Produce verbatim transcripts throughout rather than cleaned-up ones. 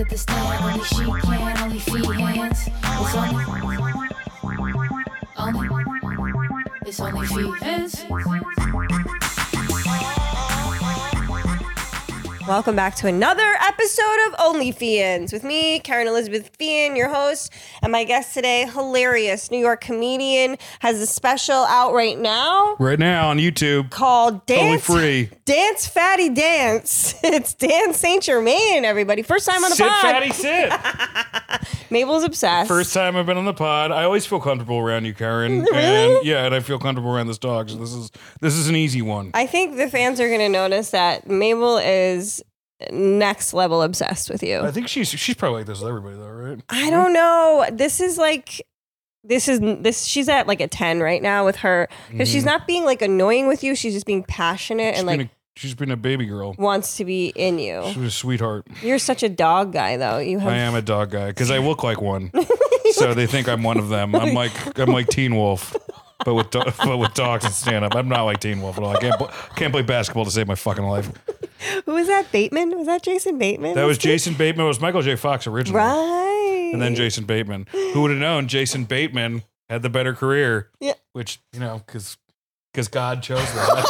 to the stand, only she can, only feet hands. It's only, only, it's only feet hands. Welcome back to another episode of OnlyFians with me, Karen Elizabeth Fian, your host, and my guest today, hilarious New York comedian, has a special out right now. Right now on YouTube. Called Dance. Totally free. Dance Fatty Dance. It's Dan Saint Germain, everybody. First time on the sit, pod. Fatty, sit. Mabel's obsessed. First time I've been on the pod. I always feel comfortable around you, Karen. Really? And yeah, and I feel comfortable around this dog. So this is this is an easy one. I think the fans are going to notice that Mabel is next level obsessed with you. I think she's she's probably like this with everybody though, right? I don't know. This is like, this is this. She's at like a ten right now with her because Mhm. she's not being like annoying with you. She's just being passionate She's and like been a, she's been a baby girl. wants to be in you. She's a sweetheart. You're such a dog guy though. You have. I am a dog guy because I look like one, so they think I'm one of them. I'm like I'm like Teen Wolf. But with do- but with dogs and stand up, I'm not like Teen Wolf at all. I can't pl- can't play basketball to save my fucking life. Who was that? Bateman? Was that Jason Bateman? That was Jason Bateman. It was Michael J. Fox originally, right. and then Jason Bateman. Who would have known Jason Bateman had the better career? Yeah. Which you know, because because God chose that.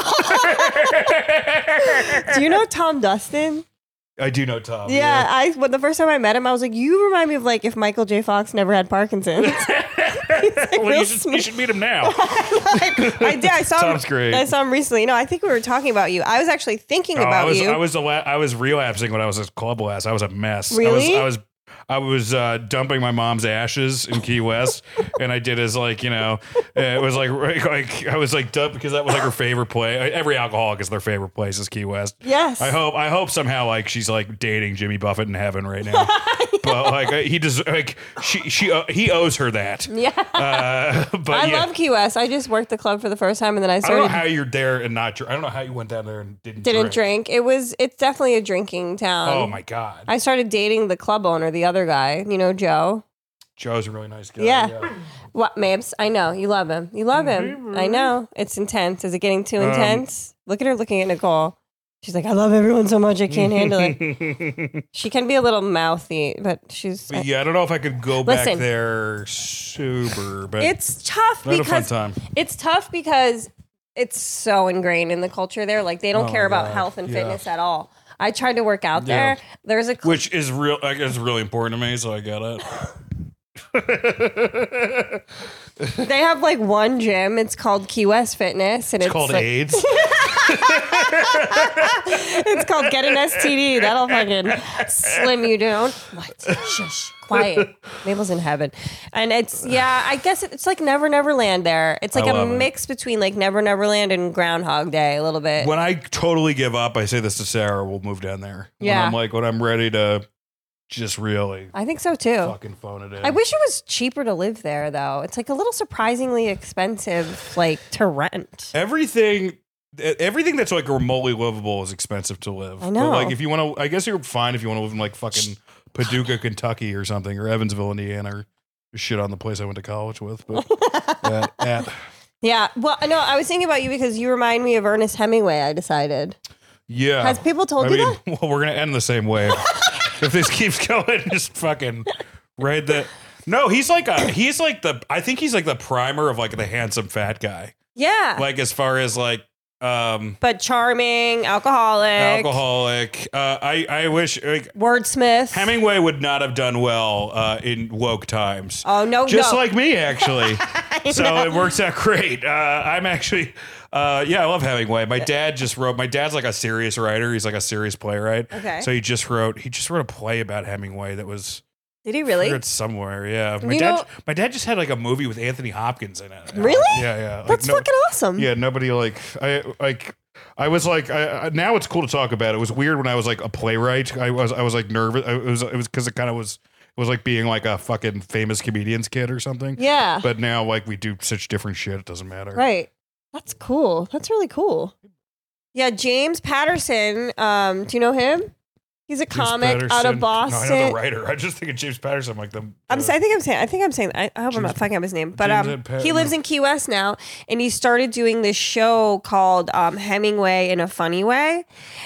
Do you know Tom Dustin? I do know Tom. Yeah, I when the first time I met him, I was like, you remind me of like if Michael J. Fox never had Parkinson's. Like well, real you should, you should meet him now. I did. I saw Tom's him. great. I saw him recently. No, I think we were talking about you. I was actually thinking Oh, about I was, you. I was, a la- I was relapsing when I was at Club Last. I was a mess. Really? I was, I was, I was uh, dumping my mom's ashes in Key West, and I did as like you know, it was like like I was like dumped because that was like her favorite place. Every alcoholic is their favorite place is Key West. Yes. I hope I hope somehow like she's like dating Jimmy Buffett in heaven right now. But like he does like she she uh, he owes her that. Yeah. Uh, but I yeah. love Key West. I just worked the club for the first time and then I I don't started know how you're there and not drink. I don't know how you went down there and didn't didn't drink. drink. It was it's definitely a drinking town. Oh my god. I started dating the club owner, the other guy, you know, Joe. Joe's a really nice guy. Yeah. What, Mabes? I know. You love him. You love him. I know. It's intense. Is it getting too Um, intense? Look at her looking at Nicole. She's like, I love everyone so much I can't handle it. She can be a little mouthy, but she's. But yeah, I don't know if I could go Listen. back there super, but It's tough I had a fun because time. it's tough because it's so ingrained in the culture there. Like they don't Oh care my about God. health and Yeah. fitness at all. I tried to work out Yeah. there. There's a cl- Which is real. Like, it's really important to me, so I get it. they have like one gym. It's called Key West Fitness, and It's it's, called like, AIDS. It's called Get an S T D. That'll fucking slim you down. What? Shush. Quiet. Mabel's in heaven. And it's, yeah, I guess it's like Never Never Land there. It's like I a love it. mix between like Never Never Land and Groundhog Day a little bit. When I totally give up, I say this to Sarah. We'll move down there. Yeah. When I'm like when I'm ready to just really I think so too. fucking phone it in. I wish it was cheaper to live there though. It's like a little surprisingly expensive like to rent. Everything. Everything that's like remotely livable is expensive to live. I know. But like if you want to, I guess you're fine if you want to live in like fucking Paducah, Kentucky or something, or Evansville, Indiana, or shit on the place I went to college with. But yeah, yeah. Yeah. Well, no, I was thinking about you because you remind me of Ernest Hemingway, I decided. Yeah. Has people told I you mean, that? well, we're gonna end the same way if this keeps going. Just fucking right the. No, he's like a. He's like the. I think he's like the primer of like the handsome fat guy. Yeah. Like as far as like. Um, but charming, alcoholic. alcoholic. Uh, I I wish like Wordsmith. Hemingway would not have done well uh, in woke times. Oh no, Just no. like me, actually. So know. it works out great. Uh, I'm actually, uh, yeah, I love Hemingway. My dad just wrote. My dad's like a serious writer. He's like a serious playwright. Okay. So he just wrote. He just wrote a play about Hemingway that was. Did he really? It's somewhere. Yeah. My You dad. know- my dad just had like a movie with Anthony Hopkins in it. Really? Yeah, yeah. Like, That's no- fucking awesome. Yeah, nobody like I like. I was like, I, I- now it's cool to talk about. It was weird when I was like a playwright. I was, I was like nervous. I, it was, it was because it kind of was, it was like being like a fucking famous comedian's kid or something. Yeah. But now, like, we do such different shit. It doesn't matter. Right. That's cool. That's really cool. Yeah, James Patterson. Um, do you know him? He's a James comic out Patterson. of Boston. No, I know the writer. I just think of James Patterson like the. I'm, the- sa- I think I'm saying. I think I'm saying. I, I hope I'm James- not fucking up his name, but James um, Pat- he lives in Key West now, and he started doing this show called um, Hemingway in a Funny Way.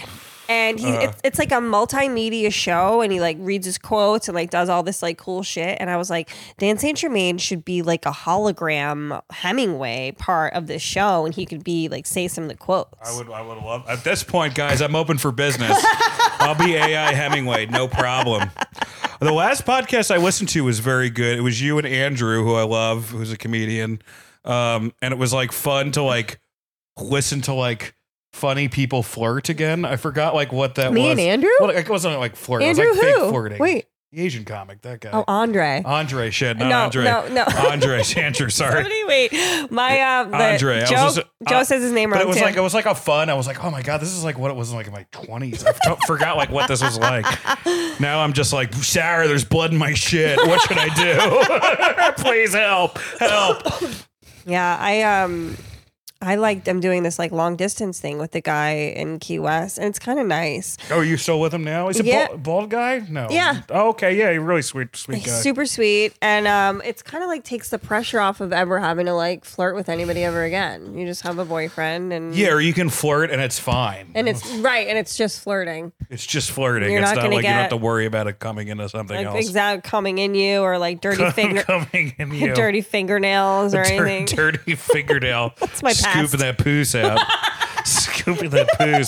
And he, Uh. it's, it's like a multimedia show, and he like reads his quotes and like does all this like cool shit. And I was like, Dan Saint Germain should be like a hologram Hemingway part of this show, and he could be like say some of the quotes. I would, I would love. At this point, guys, I'm open for business. I'll be A I Hemingway, no problem. The last podcast I listened to was very good. It was you and Andrew, who I love, who's a comedian, um, and it was like fun to like listen to like funny people flirt again. I forgot like what that Me was. and Andrew? Well, it wasn't like flirt. Andrew it was like who? fake flirting. Wait. The Asian comic, that guy. Oh, Andre. Andre, shit, not No, Andre. no, no. Andre, Andrew, sorry. Somebody wait. My uh, the, Andre. I was Joe, just- Joe uh, says his name But wrong it was too. like it was like a fun. I was like, oh my god, this is like what it was like in my twenties. I f- forgot like what this was like. Now I'm just like, Sarah, there's blood in my shit. What should I do? Please help, help. Yeah, I um I like them doing this like long distance thing with the guy in Key West, and it's kind of nice. Oh, are you still with him now? Is it Yeah. bald, bald guy? No. Yeah. Oh, okay. Yeah, he's really sweet, sweet guy. Super sweet, and um, it's kind of like takes the pressure off of ever having to like flirt with anybody ever again. You just have a boyfriend, and Yeah, or you can flirt and it's fine. and it's right, and it's just flirting, It's just flirting. You're it's not not, gonna like you don't have get- to worry about it coming into something like else. exact coming in you or like dirty finger, coming in you. dirty fingernails or Dir- anything. dirty fingernail. That's my past. Scooping that poos out. Scooping that poos.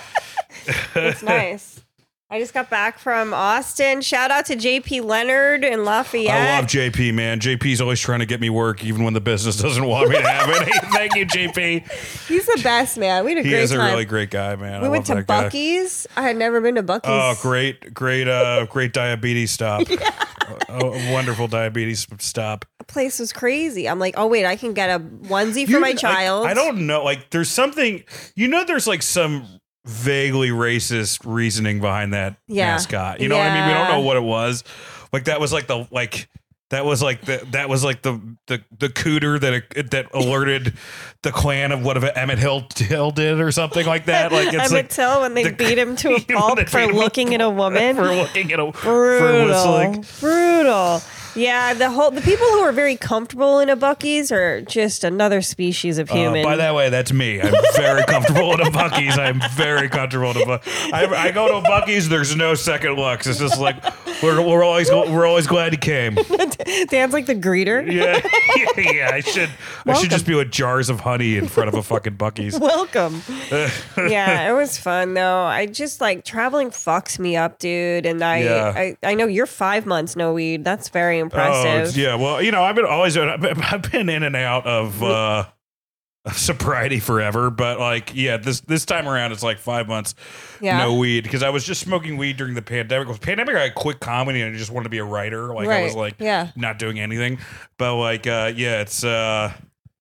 It's nice. I just got back from Austin. Shout out to J P Leonard in Lafayette. I love J P, man. J P's always trying to get me work, even when the business doesn't want me to have any. Thank you, J P. He's the best, man. We had a He great is a time. really great guy, man. we I went love to that guy. Buc-ee's. I had never been to Buc-ee's. Oh, great, great, uh, great diabetes stop. A, a wonderful diabetes stop. The place was crazy. I'm like, oh wait, I can get a onesie for You- my I- child. I, don't know. Like, there's something, you know, there's like some vaguely racist reasoning behind that Yeah. mascot. You know what I mean? We don't Yeah. know what it was. Like, that was like the, like, that was like the that was like the the the cooter that that alerted the clan of whatever Emmett Hill Hill did or something like that. Like it's Emmett like Till when they the- beat him to a when pulp they for beat him looking at a woman. for looking at a for Brutal. whistling. Brutal. Yeah, the whole the people who are very comfortable in a Buc-ee's are just another species of Uh, human. by that way, that's me. I'm very comfortable in a Buc-ee's. I'm very comfortable in a Buc-ee's. I, I go to a Buc-ee's. There's no second looks. It's just like we're we're always we're always glad you came. Dan's like the greeter. Yeah, yeah. yeah. I should I Welcome. should just be with jars of honey in front of a fucking Buc-ee's. Welcome. Yeah, it was fun though. I just like traveling fucks me up, dude. And I, Yeah. I, I know you're five months no weed. That's very Oh, impressive. yeah. Well, you know, I've been always I've been, I've been in and out of uh, of sobriety forever, but like, yeah, this this time around it's like five months Yeah. no weed because I was just smoking weed during the pandemic. With pandemic, I quit comedy and I just wanted to be a writer. Like I was Right. like, Yeah. not doing anything. But like, uh, yeah, it's. Uh,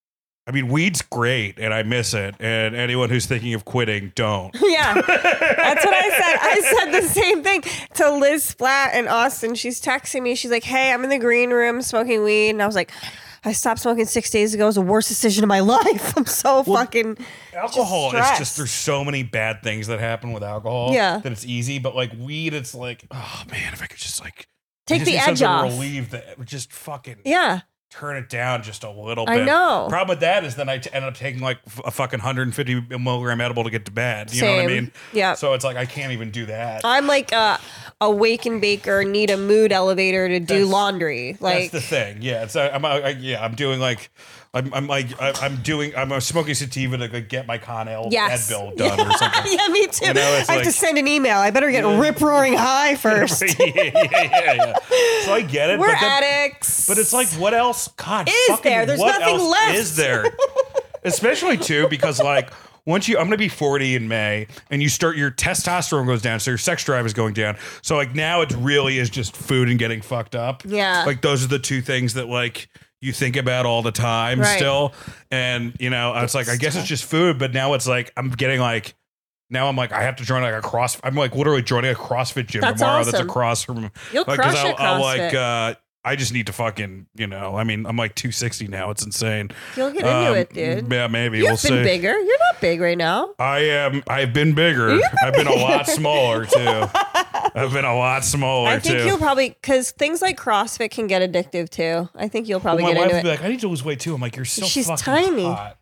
I mean, weed's great and I miss it. And anyone who's thinking of quitting, don't. Yeah, that's what I said. I said the same thing to Liz Splat in Austin. She's texting me. She's like, "Hey, I'm in the green room smoking weed," and I was like, "I stopped smoking six days ago. It was the worst decision of my life. I'm so fucking Alcohol is stressed. just there's so many bad things that happen with alcohol. Yeah. That it's easy, but like weed, it's like, oh man, if I could just like I Take just the need edge something off. to relieve that would just fucking yeah." turn it down just a little I bit. know. Problem with that is then I t- end up taking like f- a fucking one hundred fifty milligram edible to get to bed. You know what I Same. mean? Yeah. So it's like I can't even do that. I'm like a, a wake and baker, need a mood elevator to do That's- laundry. Like, That's the thing. Yeah, it's uh, I'm uh, I, yeah I'm doing like I'm I'm like I, I'm doing I'm uh, smoking sativa to like, get my Con L yes. Ed bill done or something. yeah, me too. You know, it's I have to like- send an email. I better get Yeah. rip roaring high first. yeah, yeah, yeah, yeah. So I get it. We're but then- addicts. But it's like, what else? God, Is fucking there? There's what nothing else left. Is there? Especially too, because like once you, I'm gonna be forty in May, and you start your testosterone goes down, so your sex drive is going down. So like now it really is just food and getting fucked up. Yeah. like those are the two things that like you think about all the time Right. still. And you know, it's like I guess it's just food, but now it's like I'm getting like. Now I'm like I have to join like a cross. I'm like literally joining a CrossFit gym That's tomorrow. That's awesome. across from. You'll like, crush I'll, at I'll like. CrossFit. uh I just need to fucking, you know, I mean, I'm like two sixty now. It's insane. You'll get into Um, it, dude. Yeah, maybe. You've we'll been see. bigger. You're not big right now. I am. I've been bigger. I've been a lot smaller too. I've been a lot smaller I think too. you'll probably, because things like CrossFit can get addictive too. I think you'll probably my get wife into would be it. like, I need to lose weight too. I'm like, you're so She's fucking tiny. hot.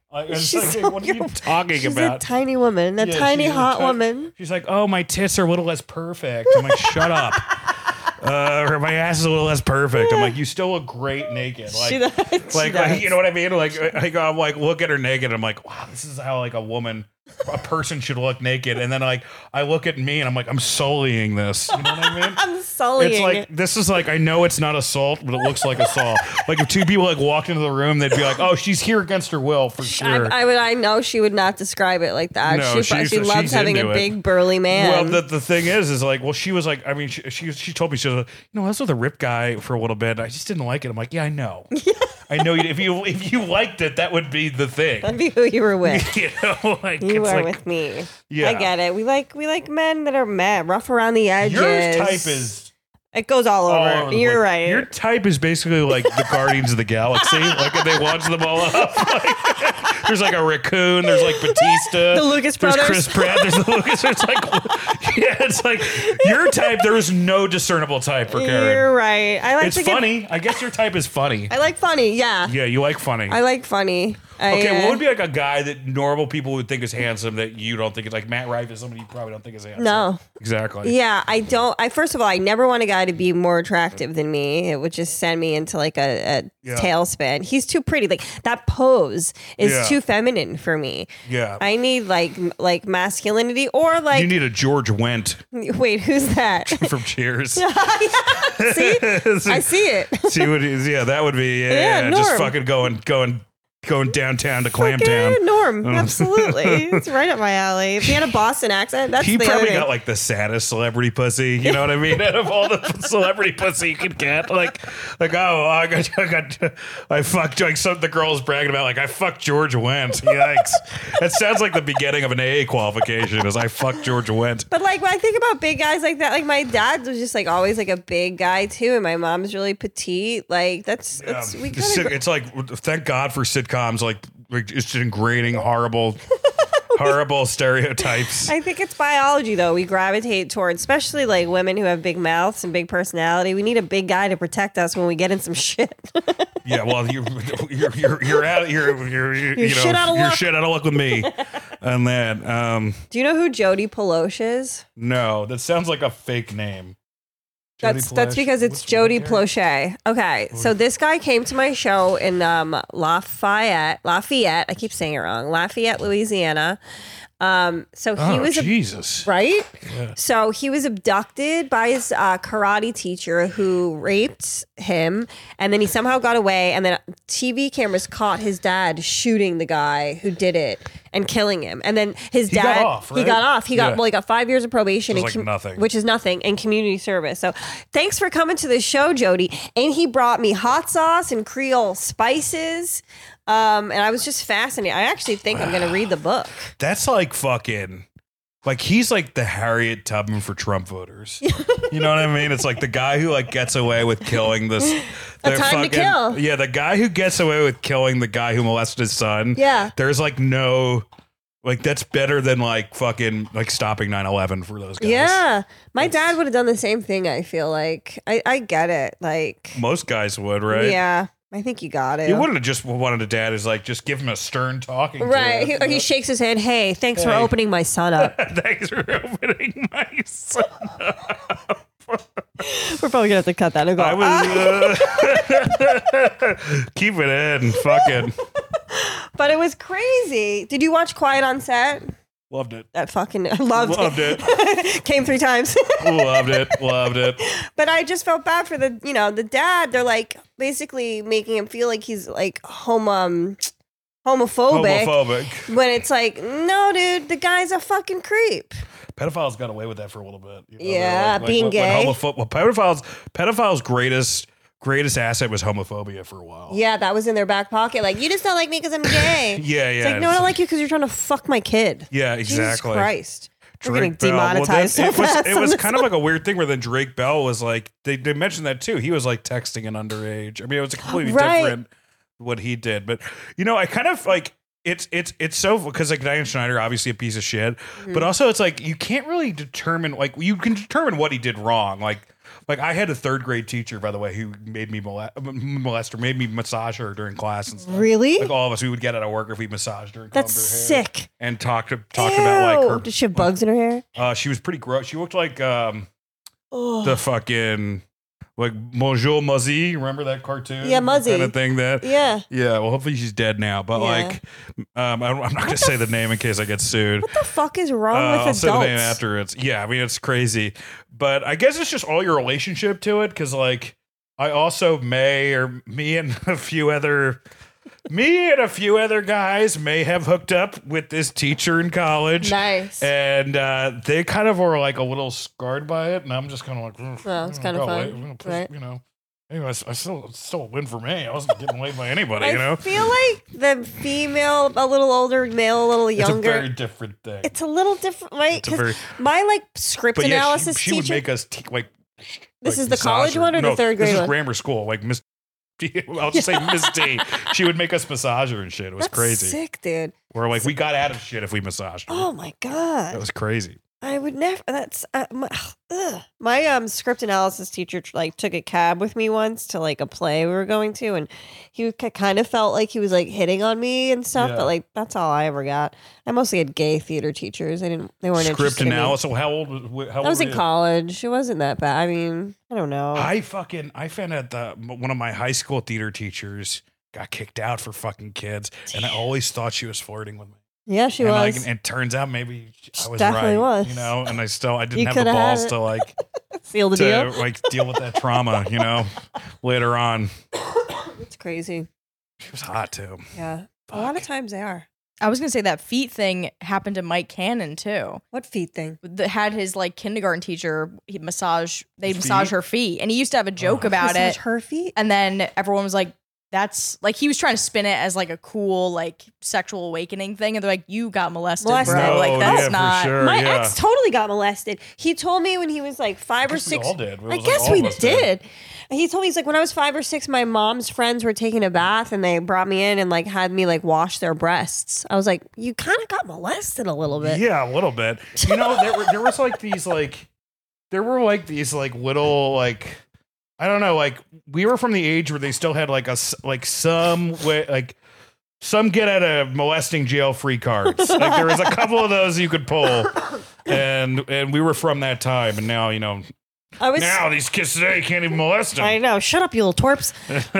Like, it's She's like, so what are you young. talking She's about? a tiny woman, a Yeah, tiny she's a hot ti- woman. She's like, oh, my tits are a little less perfect. I'm like, shut up. Uh, or my ass is a little less perfect. I'm like, you still look great naked. Like, She does. like, She does. you know what I mean? Like, I go, I'm like, look at her naked. I'm like, wow, this is how like a woman, a person should look naked. And then like, I look at me and I'm like, I'm sullying this. You know what I mean? I'm sullying. It's like, this is like, I know it's not assault, but it looks like assault. Like if two people like walked into the room, they'd be like, oh, she's here against her will for sure. I, I would. I know she would not describe it like that. No, she, she's- she loves she's having a into it. big burly man. Well, the, the thing is, is like, well, she was like, I mean, she, she, she told me, she was like, you know, I was with a rip guy for a little bit. I just didn't like it. I'm like, yeah, I know. I know you, if you, if you liked it, that would be the thing. That'd be who you were with. You know, like, You it's are like, with me. Yeah. I get it. We like we like men that are mad, rough around the edges. your type is It goes all over. all over the You're place. right. Your type is basically like the Guardians of the Galaxy. Like if they launch them all up. Like, there's like a raccoon. There's like Batista. The Lucas There's brothers. Chris Pratt. There's the Lucas. It's like yeah. It's like your type. There is no discernible type for Karen. You're right. I like It's to get- funny. I guess your type is funny. I like funny. Yeah. Yeah, you like funny. I like funny. I, Okay, uh, what would be like a guy that normal people would think is handsome that you don't think is like Matt Rife is somebody you probably don't think is handsome? No. Exactly. Yeah, I don't. I first of all, I never want a guy to be more attractive than me. It would just send me into like a, a Yeah. tailspin. He's too pretty. Like that pose is Yeah. too feminine for me. Yeah. I need like m- like masculinity or like. you need a George Wendt Wait, who's that? from Cheers. See, I see it. See what it is? Yeah, that would be yeah, Yeah, yeah, just Norm. fucking going going going downtown to Okay, Clamtown. Norm, absolutely. It's right up my alley. If he had a Boston accent, that's He the other probably thing. got like the saddest celebrity pussy. You know what I mean? Out of all the celebrity pussy you could get, like, like oh, I got, I got, I fucked like some the girls bragging about like I fucked George Wendt. Yikes! That sounds like the beginning of an A A qualification. Is I fucked George Wendt. But like when I think about big guys like that, like my dad was just like always like a big guy too, and my mom's really petite. Like that's, that's we It's, kind of it's like thank God for sitcoms like, like just ingraining horrible, horrible stereotypes. I think it's biology though. We gravitate towards, especially like women who have big mouths and big personality. We need a big guy to protect us when we get in some shit. Yeah, well, you're you're you're, you're out you're you're, you know shit out of you're luck. shit out of luck with me. And that um Do you know who Jody Polosh is? no, that sounds like a fake name. That's Jody that's Plosh? because it's What's Jody wrong here? Plochet. Okay, so this guy came to my show in um, Lafayette, Lafayette. I keep saying it wrong. Lafayette, Louisiana. Um, so he Oh, was a, Jesus. right. Yeah. So he was abducted by his uh, karate teacher who raped him, and then he somehow got away. And then T V cameras caught his dad shooting the guy who did it and killing him. And then his He got dad, off, he right? got off. He got Yeah. well, he got five years of probation, Which is and like nothing. which is nothing, and community service. So thanks for coming to the show, Jody. And he brought me hot sauce and Creole spices. Um, and I was just fascinated. I actually think I'm going to read the book. That's like fucking like he's like the Harriet Tubman for Trump voters. You know what I mean? It's like the guy who like gets away with killing this. A the Time to Kill. Yeah, the guy who gets away with killing the guy who molested his son. Yeah. There's like no like that's better than like fucking like stopping nine eleven for those guys. Yeah. My dad would have done the same thing, I feel like. I, I get it. Like, Most guys would, right? yeah, I think you got it. You wouldn't have just wanted a dad who's like just give him a stern talking. to. Right. He, or he shakes his hand. Hey, thanks for Hey. opening my son up. Thanks for opening my son. We're probably going to have to cut that and go, I was uh, keep it in. Fucking but it was crazy. Did you watch Quiet on Set? loved it. That fucking I loved, Loved it. it. Came three times. Loved it. Loved it. But I just felt bad for the, you know, the dad. They're like basically making him feel like he's like homo, um, homophobic. Homophobic. When it's like, no, dude, the guy's a fucking creep. Pedophiles got away with that for a little bit. You know, Yeah, they're being when- when gay. homopho- well, pedophiles. Pedophiles' greatest greatest asset was homophobia for a while. Yeah, that was in their back pocket. Like, you just don't like me because I'm gay. Yeah, yeah. It's like, no, I don't like you because you're trying to fuck my kid. Yeah, Jesus exactly. Christ. We're getting Drake Bell. Well, then demonetized so it was, fast it on was this kind of like a weird thing where then Drake Bell was like, they, they mentioned that too. He was like texting an underage. I mean, it was completely Right. different what he did. But, you know, I kind of like, it's it's it's so because like Diane Schneider, obviously a piece of shit, Mm-hmm. but also it's like you can't really determine like you can determine what he did wrong. Like like I had a third grade teacher, by the way, who made me molest, molest her, made me massage her during class and stuff. Really? Like all of us, we would get out of work if we massaged her. And That's combed her hair sick. And talked talked about like her. Did she have bugs in her hair? Uh, she was pretty gross. She looked like um Oh. the fucking like Bonjour Muzzy. Remember that cartoon? Yeah, Muzzy. kind of thing. That Yeah. yeah. Well, hopefully she's dead now. But Yeah. like, um, I'm, I'm not gonna say the name in case I get sued. What the fuck is wrong Uh, I'll with say the name adults? after it's yeah. I mean, it's crazy, but I guess it's just all your relationship to it because like I also may or me and a few other. Me and a few other guys may have hooked up with this teacher in college. Nice. And uh, they kind of were like a little scarred by it. And I'm just kind of like, mm, Well, it's mm, kinda go fun, away. We're gonna push- right? You know, anyway, I, I still, it's still a win for me. I wasn't getting laid by anybody, I you know? feel like the female, a little older, male, a little It's a younger. very different thing. It's a little different, right? It's a 'Cause very- my like script but yeah, analysis she, she teacher. would make us te- like. This like, is the college massage her. one or the No, third grade This is one? grammar school. Like Miss. I'll just say Miss D. She would make us massage her and shit. It was That's crazy. sick, dude. Where like we got out of shit if we massaged her. Oh my god. That was crazy. I would never. That's uh, my, ugh. my um script analysis teacher like took a cab with me once to like a play we were going to, and he kind of felt like he was like hitting on me and stuff. Yeah. But like that's all I ever got. I mostly had gay theater teachers. I didn't. They weren't Script interested in me. analysis. How old was? How old I was were in you? college. It wasn't that bad. I mean, I don't know. I fucking I found out that one of my high school theater teachers got kicked out for fucking kids, and I always thought she was flirting with me. yeah, she and I, was. and it turns out maybe I was definitely right, was. you know. And I still I didn't You have the coulda had balls it. to like Seal the to deal. like deal with that trauma, you know. Later on, It's crazy. she was hot too. Yeah, a lot of times they are. I was gonna say that feet thing happened to Mike Cannon too. What feet thing? That had his like kindergarten teacher he massage they Feet? massage her feet, and he used to have a joke Oh. about Massage it. her feet. And then everyone was like, "That's like," he was trying to spin it as like a cool like sexual awakening thing, and they're like, "You got molested, Molested. bro. No, like that's yeah, for not." sure. My yeah. ex totally got molested. He told me when he was like five I or guess we six. all did. It I was like guess all we of us did. did. He told me he's like when I was five or six, my mom's friends were taking a bath and they brought me in and like had me like wash their breasts. I was like, you kind of got molested a little bit. Yeah, a little bit. You know, there were there was like these like there were like these like little like I don't know, like we were from the age where they still had like a s- like some way like some get out of molesting jail free cards. Like there was a couple of those you could pull, and and we were from that time. And now you know I was. now these kids today can't even molest them. I know. Shut up, you little twerps.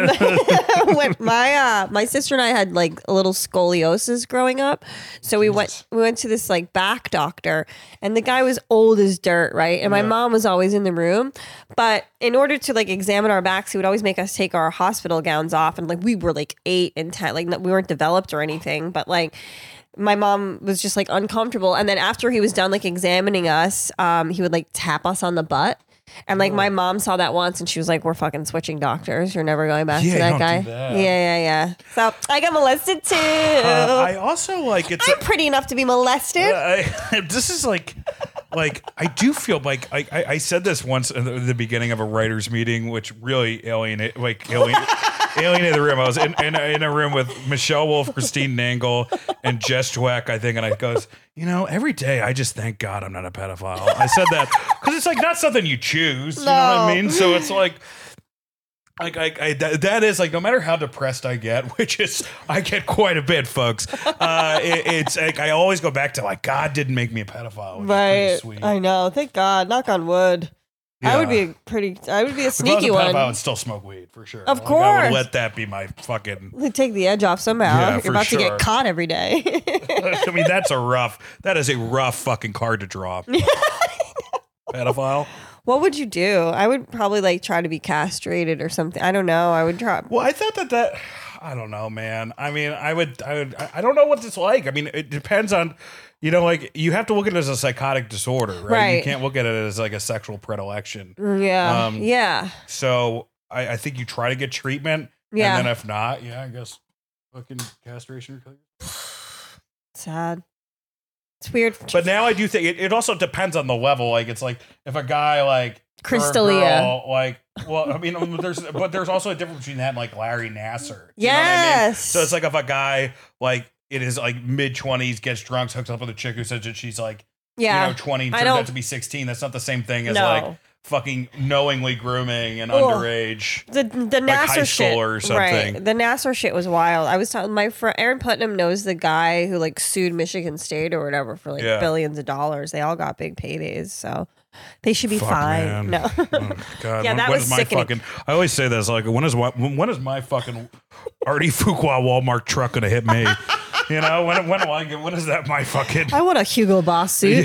When my uh, my sister and I had like a little scoliosis growing up, so we went we went to this like back doctor, and the guy was old as dirt, right? And my Yeah. mom was always in the room, but in order to like examine our backs, he would always make us take our hospital gowns off, and like we were like eight and ten, like we weren't developed or anything, but like. My mom was just like uncomfortable, and then after he was done like examining us, um, he would like tap us on the butt. And like my mom saw that once and she was like, we're fucking switching doctors. You're never going back Yeah, to that don't do guy. that. Yeah, yeah, yeah. So I got molested too. Uh, I also like it's. I'm pretty enough to be molested. I, this is like, like I do feel like I, I, I said this once in the, the beginning of a writers' meeting, which really alienate like alien, alienated the room. I was in, in, a, in a room with Michelle Wolf, Christine Nangle, and Jess Dweck, I think, and I goes, you know, every day I just thank God I'm not a pedophile. I said that because it's like not something you choose. You know what I No. mean? So it's like. Like I, I that, that is like no matter how depressed I get, which is I get quite a bit, folks. Uh, it, it's like I always go back to like God didn't make me a pedophile, which is pretty Right. sweet. I know. Thank God. Knock on wood. I would be Yeah. a pretty, I would be a If I was sneaky a pedophile, one. I'd still smoke weed for sure. Of Like, I course. would let that be my fucking. They take the edge off somehow. Yeah, You're for about to sure. get caught every day. I mean, that's a rough. That is a rough fucking card to draw. Pedophile. What would you do? I would probably like try to be castrated or something. I don't know. I would try. Well, I thought that that I don't know, man. I mean, I would, I would, I I don't know what it's like. I mean, it depends on, you know, like you have to look at it as a psychotic disorder, right? You Right. can't look at it as like a sexual predilection. Yeah. Um, yeah. So I, I think you try to get treatment, Yeah. and then if not, yeah, I guess fucking castration. Sad. It's weird. But now I do think it, it also depends on the level. Like it's like if a guy like or a Crystalia. girl, like well, I mean, there's but there's also a difference between that and like Larry Nasser. Do you know what I mean? Yes. So it's like if a guy like in his like mid twenties, gets drunk, hooks up with a chick who says that she's like, Yeah. you know, twenty, I turns don't- out to be sixteen. That's not the same thing as No. like fucking knowingly grooming an Ugh. underage. The the Like Nasser high shit, school or something. right? The Nasser shit was wild. I was talking. My friend Aaron Putnam knows the guy who like sued Michigan State or whatever for like Yeah. billions of dollars. They all got big paydays, so they should be Fuck, fine. man. No, Oh, God, Yeah, when, that when was is my sickening. fucking? I always say this like, when is what? When is my fucking Artie Fuqua Walmart truck gonna hit me? You know, when when do I get? When is that my fucking? I want a Hugo Boss suit.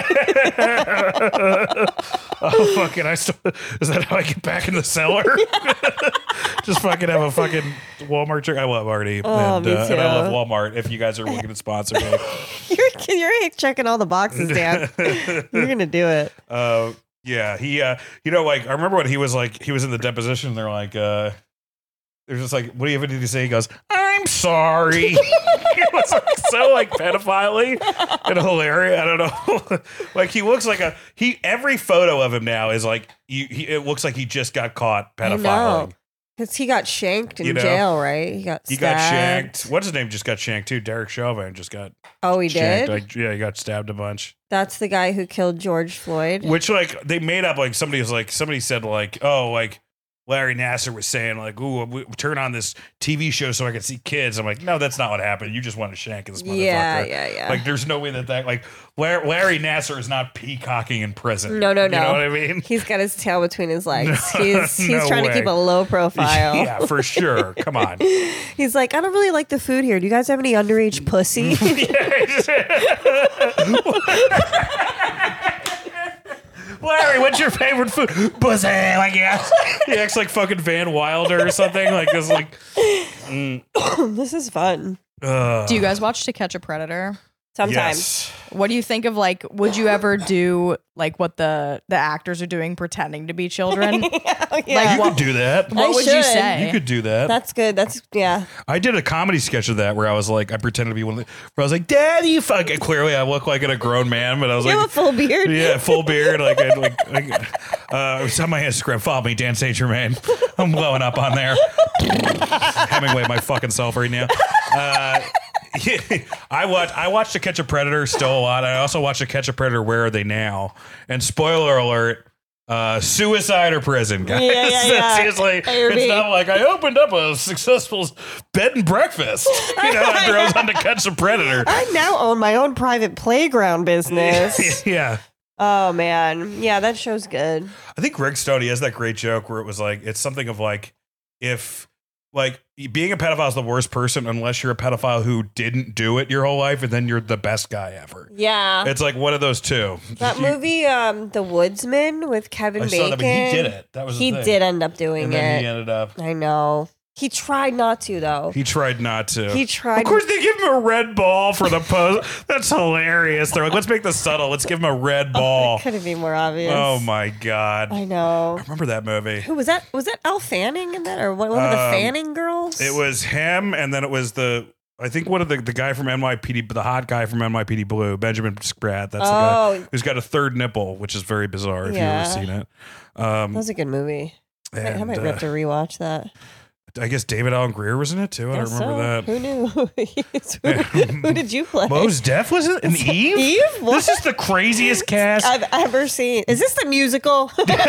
Oh fucking! I still is that how I get back in the cellar? Just fucking have a fucking Walmart truck. I love Artie, Oh, and, me uh, and I love too. Walmart. If you guys are looking to sponsor me, you're you're checking all the boxes, Dan. You're gonna do it. uh, yeah, he, uh, you know, like I remember when he was like he was in the deposition. They're like, uh, they're just like, what do you have to say? He goes, I'm sorry. It was like so like pedophile and hilarious. I don't know. Like he looks like a he. Every photo of him now is like you. He, it looks like he just got caught I know. pedophiling. Because he got shanked in You know? jail, right? He got He got stabbed. shanked. What's his name? Just got shanked too. Derek Chauvin just got Oh, he shanked. did. Like, yeah, he got stabbed a bunch. That's the guy who killed George Floyd. Which like they made up like somebody was like somebody said like oh like Larry Nasser was saying like ooh we turn on this T V show so I can see kids. I'm like no, that's not what happened. You just want to shank this motherfucker. Yeah, yeah, yeah. Like there's no way that that like Larry, Larry Nasser is not peacocking in prison. No, no, You no. know what I mean? He's got his tail between his legs. No, he's he's no trying way. to keep a low profile. Yeah, for sure. Come on. He's like, I don't really like the food here. Do you guys have any underage pussy? Larry, what's your favorite food? Pussy, like yeah. He acts like fucking Van Wilder or something. Like this, like. This is fun. Uh, Do you guys watch To Catch a Predator? Sometimes. Yes. What do you think of like? Would you ever do like what the the actors are doing, pretending to be children? Oh, yeah. Like You what? could do that. What I would you should. say? You could do that. That's good. That's yeah. I did a comedy sketch of that where I was like, I pretended to be one of the, where I was like, Daddy, you fucking. Clearly, I look like a grown man, but I was You have a like, full beard. yeah, full beard. Like, I, like, like uh, it's on my Instagram. Follow me, Dan Saint Germain. I'm blowing up on there. Hemingway, my fucking self right now. Uh, I watch. I watch To Catch a Predator still a lot. I also watch To Catch a Predator. Where are they now? And spoiler alert. Uh, suicide or prison, guys. Yeah, yeah, yeah. Seriously, A or B. it's not like I opened up a successful bed and breakfast. You know, after I was on To Catch a Predator. I now own my own private playground business. Yeah. Oh man. Yeah, that show's good. I think Greg Stone, he has that great joke where it was like, it's something of like, if like being a pedophile is the worst person unless you're a pedophile who didn't do it your whole life and then you're the best guy ever. Yeah. It's like one of those two. That You- movie, um, The Woodsman with Kevin I Bacon. saw that, but he did it. That was the He thing. did end up doing And then it. he ended up, I know. He tried not to though. he tried not to. He tried. Of course, they give him a red ball for the post. That's hilarious. They're like, let's make this subtle. Let's give him a red ball. Couldn't be more obvious. Oh my God. I know. I remember that movie. Who was that? Was that Elle Fanning in that, or one, one of the Um, Fanning girls? It was him, and then it was the I think one of the the guy from N Y P D, the hot guy from N Y P D Blue, Benjamin Spratt. That's the Oh. guy who's got a third nipple, which is very bizarre if Yeah. you've ever seen it. Um, That was a good movie. I- I and, might uh, have to rewatch that. I guess David Allen Greer was in it too. I don't Guess remember so. that. Who knew? who, he is? Who- who did you play? Mos Def was it? And Eve? Eve? What? This is the craziest cast. I've ever seen. Is this the musical?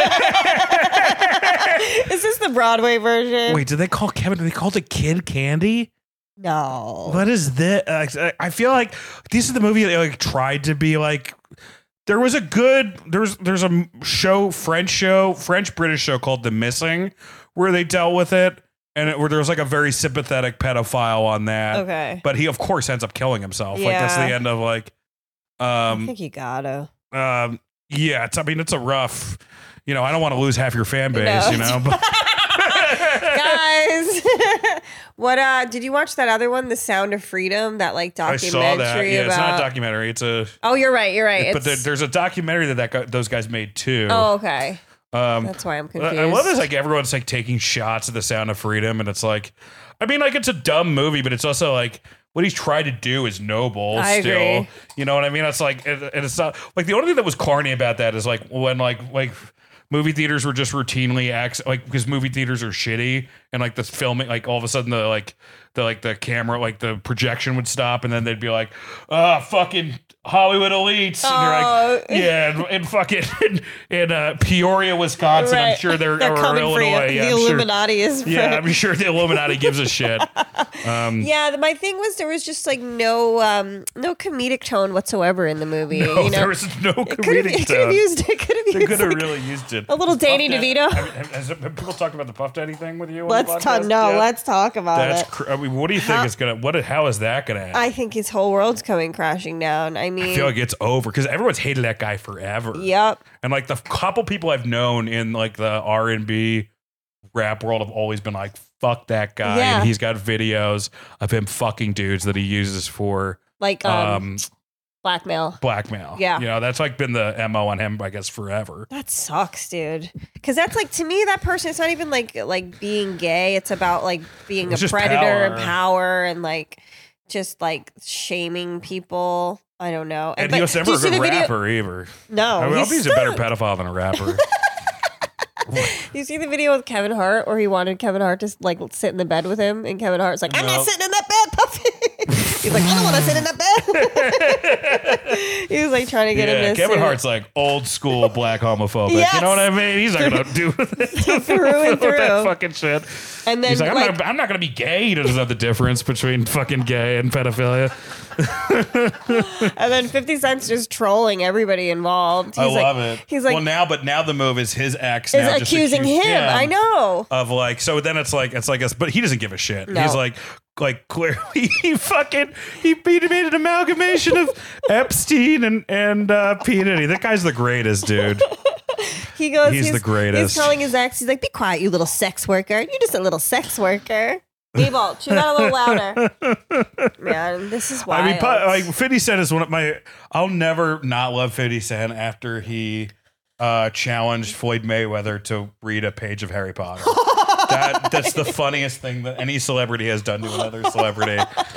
Is this the Broadway version? Wait, did they call Kevin? Did they call it Kid Candy? No. What is this? Uh, I feel like this is the movie that like tried to be like. There was a good there's there's a show French show French British show called The Missing where they dealt with it and it, where there was like a very sympathetic pedophile on that. Okay. But he of course ends up killing himself. Like that's the Yeah. end of like. I Um. think you gotta. Um. Yeah. It's. I mean, it's a rough. You know, I don't want to lose half your fan base. No. You know. But Guys, what uh did you watch that other one, The Sound of Freedom, that like I documentary saw that. Yeah, about it's not a documentary. It's a. Oh, you're right, you're right. But there, It's- there's a documentary that, that guy, those guys made too. Oh, okay. Um, That's why I'm I- confused. I love this. Like everyone's like taking shots at The Sound of Freedom, and it's like, I mean, like it's a dumb movie, but it's also like what he's tried to do is noble. I still, agree. you know what I mean? It's like, and and it's not like the only thing that was corny about that is like when like like movie theaters were just routinely acts like because movie theaters are shitty and like the filming like all of a sudden the like the like the camera, like the projection would stop, and then they'd be like, "Ah, fucking Hollywood elites," and you're Oh. like, "Yeah," and, and fucking in, in uh, Peoria, Wisconsin. I'm Right. sure they're, They're or coming for you. Illinois. Yeah, the I'm sure- Illuminati is. Yeah, I'm sure the Illuminati gives a shit. Um, Yeah, my thing was there was just like no um no comedic tone whatsoever in the movie. no, you know? there was no It could have comedic could have tone. used it could have They used could have like, really used it. a little Danny Puff Daddy- DeVito. Have, have, have people talked about the Puff Daddy thing with you? on Let's the talk. podcast No, yet? let's talk about That's. it. Cr- I mean, what do you think How- is gonna? What? How is that gonna happen? I think his whole world's coming crashing down. I mean, I feel like it's over because everyone's hated that guy forever. yep. And like the couple people I've known in like the R and B rap world have always been like, "Fuck that guy," Yeah. and he's got videos of him fucking dudes that he uses for Like um, um, blackmail. blackmail. Yeah. you know that's like been the M O on him, I guess, forever. That sucks, dude. Because that's like to me, that person. It's not even like like being gay. It's about like being It's a just predator power. and power and like just like shaming people. I don't know. And but he was do never you a see good the video- rapper either. No, I mean, he's he's a better still- pedophile than a rapper. You see the video with Kevin Hart, where he wanted Kevin Hart to like sit in the bed with him, and Kevin Hart's like, "I'm No. not sitting in that bed, Puffy." He's like, "I don't want to sit in that bed." He was like trying to get Yeah, him to Kevin sit. Hart's like old school black homophobic. Yes. You know what I mean? He's not gonna do with it. through and with that through. fucking shit. And then He's like, I'm, like, not, I'm not gonna be gay. He doesn't know the difference between fucking gay and pedophilia. and then fifty Cent's just trolling everybody involved. He's I like, love it. He's like, well, now, but now the move is his ex is now just accusing him. accused I know. Of like, so then it's like, it's like, a, but he doesn't give a shit. No. He's like, like clearly he fucking he, he made an amalgamation of Epstein and and uh, P Diddy. That guy's the greatest, dude. He goes, He's the greatest. He's telling his ex, he's like, "Be quiet, you little sex worker. You're just a little sex worker." Mabel, chew that a little louder. Man, this is wild. I mean, pu- like fifty Cent is one of my. I'll never not love fifty Cent after he uh, challenged Floyd Mayweather to read a page of Harry Potter. that that's the funniest thing that any celebrity has done to another celebrity.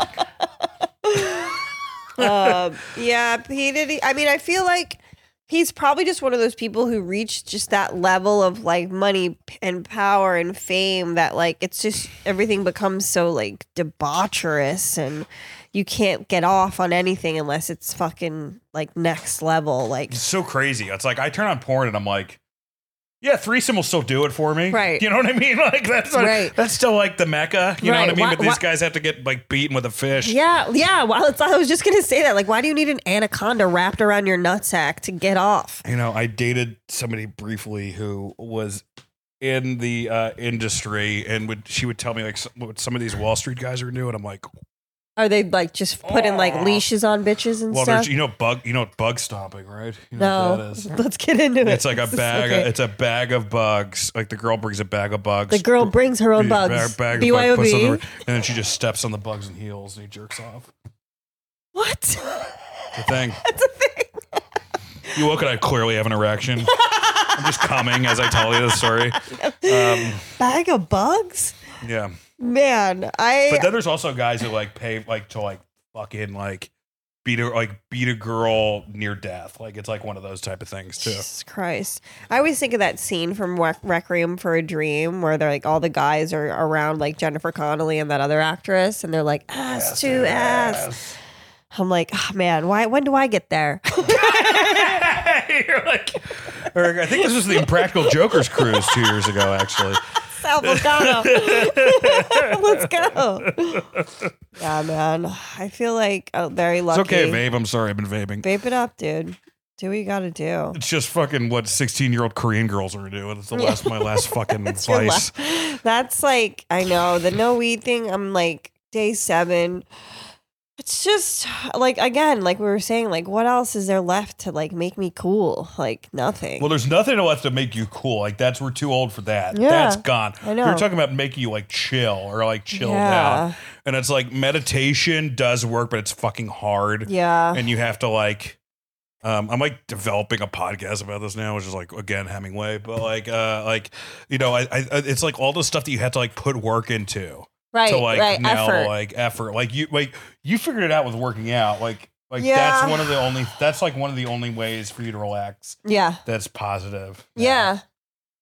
um, yeah, P. Diddy. I mean, I feel like he's probably just one of those people who reached just that level of like money and power and fame that like it's just everything becomes so like debaucherous and you can't get off on anything unless it's fucking like next level. Like, It's so crazy. It's like I turn on porn and I'm like, yeah, threesome will still do it for me. Right. You know what I mean? Like that's like, Right. that's still like the mecca. You know Right. what I mean? Why- but these why- guys have to get like beaten with a fish. yeah, yeah. Well, it's, I was just gonna say that. Like, why do you need an anaconda wrapped around your nutsack to get off? You know, I dated somebody briefly who was in the uh, industry, and would she would tell me like some, what some of these Wall Street guys are doing. I'm like, Are they like just putting like leashes on bitches and well, stuff? there's you know bug, you know what bug stomping, right? You know what No, that is. let's get into it. It's like a This is bag. okay. Of, it's a bag of bugs. Like the girl brings a bag of bugs. The girl brings her own Bag- bugs. bag of B Y O bugs, puts it on B. the- and then she just steps on the bugs and heels, and he jerks off. What? The thing. That's a thing. You look and I clearly have an erection. I'm just coming as I tell you the story. Um, Bag of bugs? yeah. Man, I But then there's also guys who like pay like to like fucking like beat a like beat a girl near death. Like it's like one of those type of things too. Jesus Christ. I always think of that scene from Rec- Requiem for a Dream where they're like all the guys are around like Jennifer Connelly and that other actress and they're like ass to ass. I'm like, oh, man, why when do I get there? You're like, or I think this was the Impractical Jokers cruise two years ago, actually. Sal Vulcano. Let's go. Yeah, man. I feel like oh, very lucky. It's okay, Vape. I'm sorry, I've been vaping. Vape it up, dude. Do what you gotta do. It's just fucking what sixteen year old Korean girls are doing. It's the last my last fucking That's your vice. la- That's like, I know, the no weed thing, I'm like, day seven. It's just like, again, like we were saying, like, what else is there left to like make me cool? Like, nothing. Well, there's nothing left to make you cool. Like that's we're too old for that. Yeah, That's gone. I know. We were talking about making you like chill or like chill Yeah. down. And it's like meditation does work, but it's fucking hard. Yeah. And you have to like um I'm like developing a podcast about this now, which is like again Hemingway, but like uh like you know, I, I it's like all the stuff that you have to like put work into. Right, to like right. now Effort. like effort. Like you like you figured it out with working out. Like like Yeah. that's one of the only that's like one of the only ways for you to relax Yeah. that's positive. Yeah.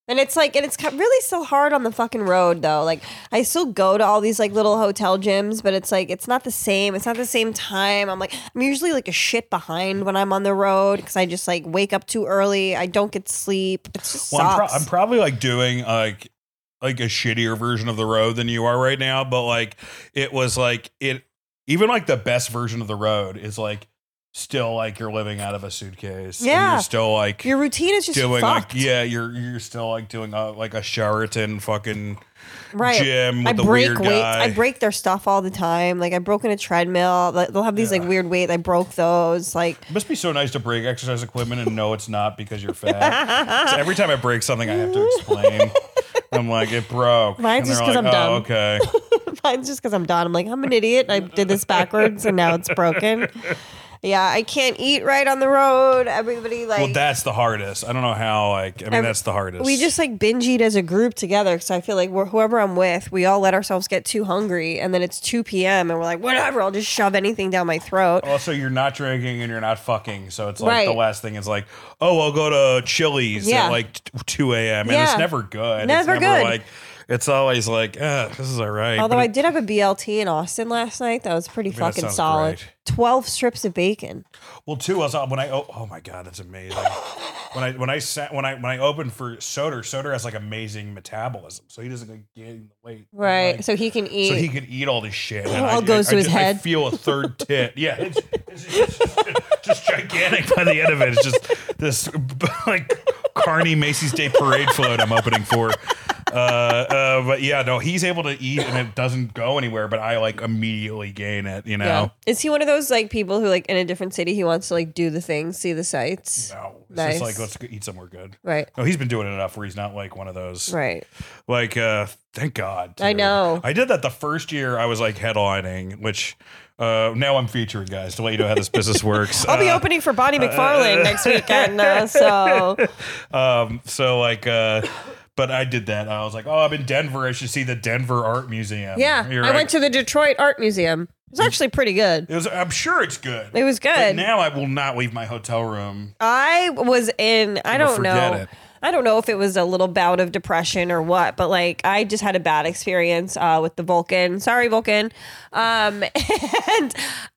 And it's like, and it's ki- really still hard on the fucking road though. Like I still go to all these like little hotel gyms, but it's like, it's not the same. It's not the same time. I'm like, I'm usually like a shit behind when I'm on the road because I just like wake up too early. I don't get sleep. It just Well, I'm, pro- sucks. I'm probably like doing like like a shittier version of the road than you are right now, but like it was like it even like the best version of the road is like still like you're living out of a suitcase. and Yeah. you're still like Your routine is just doing fucked. like yeah, you're you're still like doing a, like a Sheraton fucking Right. gym with I the break weird weights. guy. I break their stuff all the time. Like I broke in a treadmill. Like, they'll have these Yeah. like weird weights. I broke those. Like It must be so nice to break exercise equipment and know it's not because you're fat. So every time I break something, I have to explain. I'm like, it broke. Mine's And just they're 'cause like, I'm dumb. Oh, okay. mine's just because I'm done. I'm like, I'm an idiot. I did this backwards and now it's broken. Yeah, I can't eat right on the road. Everybody like Well, that's the hardest. I don't know how. Like, I mean, Ev- that's the hardest. we just like binge eat as a group together because I feel like we're, whoever I'm with, we all let ourselves get too hungry, and then it's two p.m. and we're like, whatever, I'll just shove anything down my throat. Also, you're not drinking and you're not fucking, so it's like the Right. last thing is like, oh, I'll go to Chili's Yeah. at like t- two a.m. and Yeah. it's never good. Never it's never good. Like, it's always like, ah, this is all right. Although But I it- did have a B L T in Austin last night, that was pretty mean, that fucking sounds solid. great. Twelve strips of bacon. well, too. Also, when I oh, oh my god, that's amazing. when I when I sat when I when I opened for Soder, Soder has like amazing metabolism, so he doesn't like, gain the weight. Right, Like, so he can eat. so he can eat all this shit. and All I- goes I- to I his just- I head. feel a third tit. Yeah, it's, it's just, just gigantic by the end of it. It's just this like Carney Macy's Day Parade float I'm opening for. Uh, uh, but yeah, no, he's able to eat and it doesn't go anywhere. But I like immediately gain it. You know. Yeah. Is he one of those like people who like in a different city he wants to like do the things, see the sights? No, it's Nice. just like let's go eat somewhere good. Right. No, he's been doing it enough where he's not like one of those. Right. Like, uh, thank God. I too. know. I did that the first year I was like headlining, which uh, now I'm featuring guys to let you know how this business works. I'll be Uh, opening for Bonnie McFarlane next weekend. Uh, so Um, so like, uh, but I did that. I was like, oh, I'm in Denver. I should see the Denver Art Museum. yeah, You're I right. went to the Detroit Art Museum. It was actually pretty good. It was. I'm sure it's good. It was But good. now I will not leave my hotel room. I was in, I don't forget know. it. I don't know if it was a little bout of depression or what, but like I just had a bad experience uh, with the Vulcan. Sorry, Vulcan. Um, and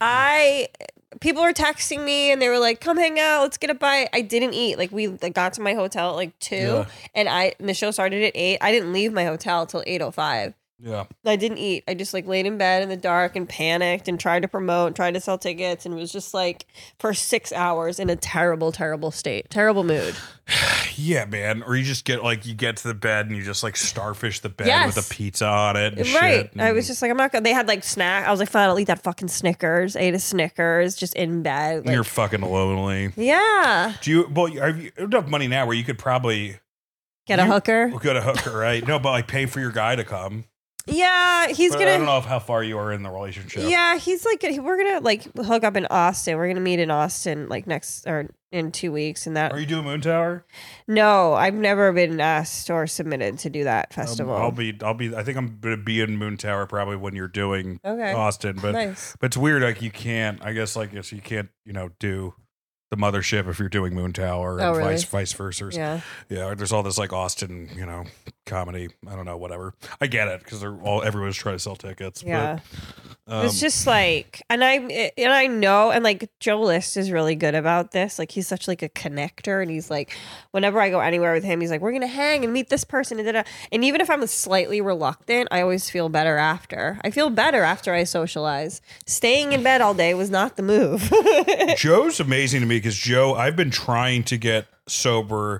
I, people were texting me and they were like, "Come hang out, let's get a bite." I didn't eat. Like we like, got to my hotel at like two, Yeah. and I and the show started at eight. I didn't leave my hotel till eight oh five. Yeah. I didn't eat. I just like laid in bed in the dark and panicked and tried to promote, tried to sell tickets, and was just like for six hours in a terrible, terrible state, terrible mood. Yeah, man. Or you just get like you get to the bed and you just like starfish the bed Yes. with a pizza on it. And Right. Shit. I was just like, I'm not gonna. They had like snack. I was like, fine, I'll eat that fucking Snickers. I ate a Snickers just in bed. And Like, you're fucking lonely. yeah. Do you? Well, have you enough money now where you could probably Get a You- hooker. go to hooker, right? No, but like pay for your guy to come. Yeah, he's But I don't gonna. know if how far you are in the relationship. Yeah, he's like, we're gonna like hook up in Austin. We're gonna meet in Austin like next or in two weeks, and that. Are you doing Moon Tower? No, I've never been asked or submitted to do that Um, festival. I'll be. I'll be. I think I'm gonna be in Moon Tower probably when you're doing Okay. Austin. But Nice. but it's weird. Like you can't. I guess like yes, you can't. You know, do the mothership if you're doing Moon Tower and Oh, really? vice vice versa. Yeah. Yeah, there's all this like Austin, you know, comedy. I don't know, whatever. I get it because they're all everyone's trying to sell tickets. Yeah. but, um, It's just like, and I and I know, and like Joe List is really good about this. Like he's such like a connector, and he's like, whenever I go anywhere with him, he's like, we're gonna hang and meet this person, and da-da. And even if I'm slightly reluctant, I always feel better after. I feel better after I socialize. Staying in bed all day was not the move. Joe's amazing to me because Joe, I've been trying to get sober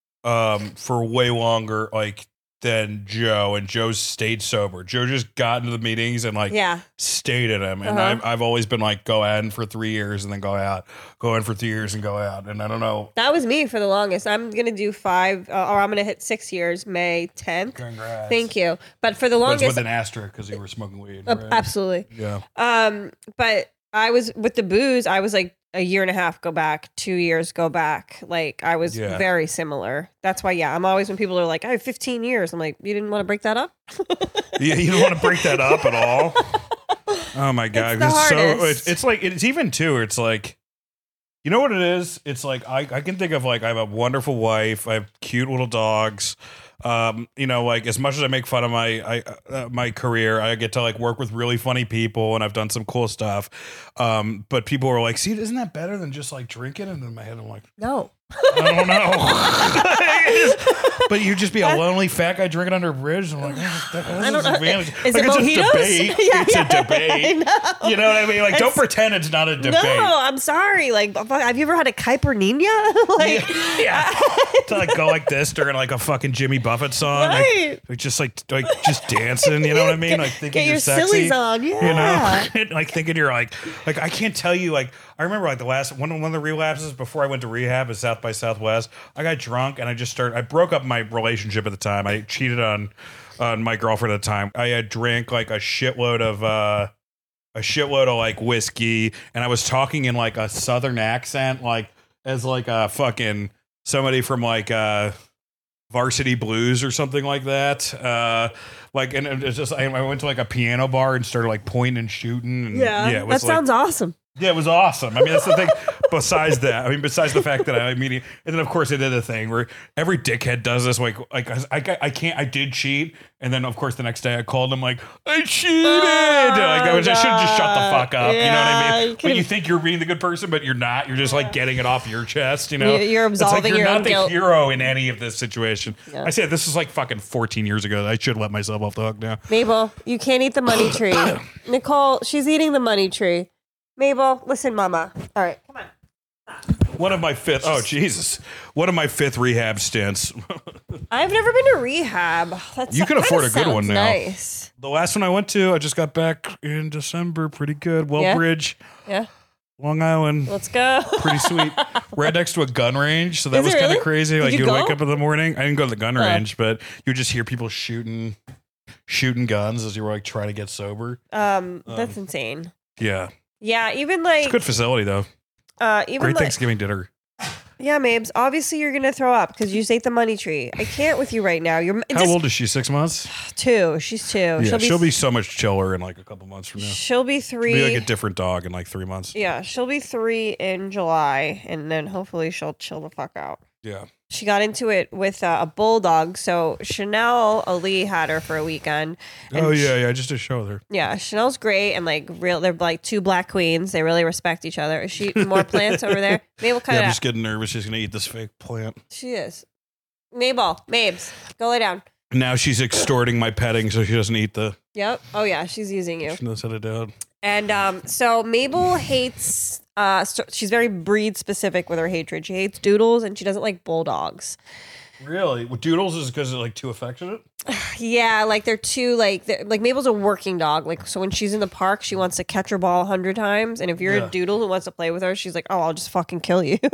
um, for way longer, like than Joe, and Joe's stayed sober. Joe just got into the meetings and like yeah, stayed in them, and Uh-huh. I've I've always been like go in for three years and then go out, go in for three years and go out, and I don't know. that was me for the longest. I'm gonna do five, uh, or I'm gonna hit six years, May tenth. Congrats. Thank you. But for the But it's longest, with an asterisk because you were smoking weed. uh, right? absolutely. Yeah. Um, but I was with the booze, I was like a year and a half go back, two years go back. Like I was Yeah. very similar. That's why, yeah, I'm always when people are like, I have fifteen years. I'm like, you didn't want to break that up? Yeah, you don't want to break that up at all. Oh my god, It's the it's so hardest. it's, it's like it's even too. It's like You know what it is? It's like I, I can think of like I have a wonderful wife. I have cute little dogs. Um, you know, like as much as I make fun of my I, uh, my career, I get to like work with really funny people, and I've done some cool stuff. Um, but people are like, "See, isn't that better than just like drinking?" And in my head, I'm like, No. I don't know. But you'd just be a lonely fat guy drinking under a bridge. I'm like, oh, that, that's I don't know. advantage. Is like, it it's mojitos? a debate. Yeah, it's yeah. a debate. I know. You know what I mean? Like, don't It's- pretend it's not a debate. No, I'm sorry. Like, fuck, have you ever had a caipirinha? like, yeah. To like go like this during like a fucking Jimmy Buffett song. Right. Like, like just like like just dancing, you know what I mean? Like thinking Get you're your sexy. sillies on, yeah. You know? Like thinking you're like like I can't tell you like I remember like the last one one of the relapses before I went to rehab at South by Southwest. I got drunk and I just started I broke up my relationship at the time. I cheated on on my girlfriend at the time. I had drank like a shitload of uh a shitload of like whiskey, and I was talking in like a southern accent, like as like a fucking somebody from like uh Varsity Blues or something like that. Uh like and it's just I, I went to like a piano bar and started like pointing and shooting. And, yeah, yeah, it that was like, sounds awesome. yeah, it was awesome. I mean, that's the thing. Besides that, I mean, besides the fact that I immediately, and then of course I did a thing where every dickhead does this. Like, like I, I can't, I did cheat, and then of course the next day I called him like I cheated. Oh, like I, was, I should have just shut the fuck up. yeah, you know what I you mean? But could've- you think you're being the good person, but you're not. You're just like getting it off your chest. You know, You- you're It's like absolving you're your not own the guilt. hero in any of this situation. Yeah. I said this is like fucking fourteen years ago. I should let myself off the hook now. Mabel, you can't eat the money tree. Nicole, she's eating the money tree. Mabel, listen, mama. All right, come on. One of my fifth. Oh Jesus! One of my fifth rehab stints. I've never been to rehab. That's You can kinda afford a good one sounds now. Nice. The last one I went to, I just got back in December. Pretty good. Yeah? Wellbridge, Yeah, Long Island. let's go. Pretty sweet. Right next to a gun range, so that Is was it kind of really? crazy. Did Like you you would wake go? up in the morning. I didn't go to the gun Oh. range, but you would just hear people shooting, shooting guns as you were like trying to get sober. Um, that's insane. Yeah, Yeah, even it's like a good facility though. uh, even Great like, Thanksgiving dinner. yeah, Mabes. Obviously, you're gonna throw up because you just ate the money tree. I can't with you right now. You're How just old is she? Six months. two. She's two. Yeah, she'll be she'll be so much chiller in like a couple months from now. she'll be three. Be like a different dog in like three months. Yeah, she'll be three in July, and then hopefully she'll chill the fuck out. Yeah. She got into it with uh, a bulldog. So Chanel Ali had her for a weekend. and Oh yeah, she- yeah. I just did a show with her. yeah. Chanel's great and like real. They're like two black queens. They really respect each other. Is she eating more plants over there? Mabel, cut Yeah, it I'm out. just getting nervous. She's gonna eat this fake plant. She is. Mabel, Mabes, go lay down. Now she's extorting my petting so she doesn't eat the. Yep. Oh yeah, she's using you. She knows how to do it. And um, so Mabel hates. Uh, so she's very breed specific with her hatred. She hates doodles and she doesn't like bulldogs. Really? Well, Doodles is because they're like too affectionate? Yeah, like they're too like they're, like Mabel's a working dog. Like so when she's in the park, she wants to catch her ball a hundred times, and if you're Yeah. a doodle who wants to play with her, she's like, "Oh, I'll just fucking kill you."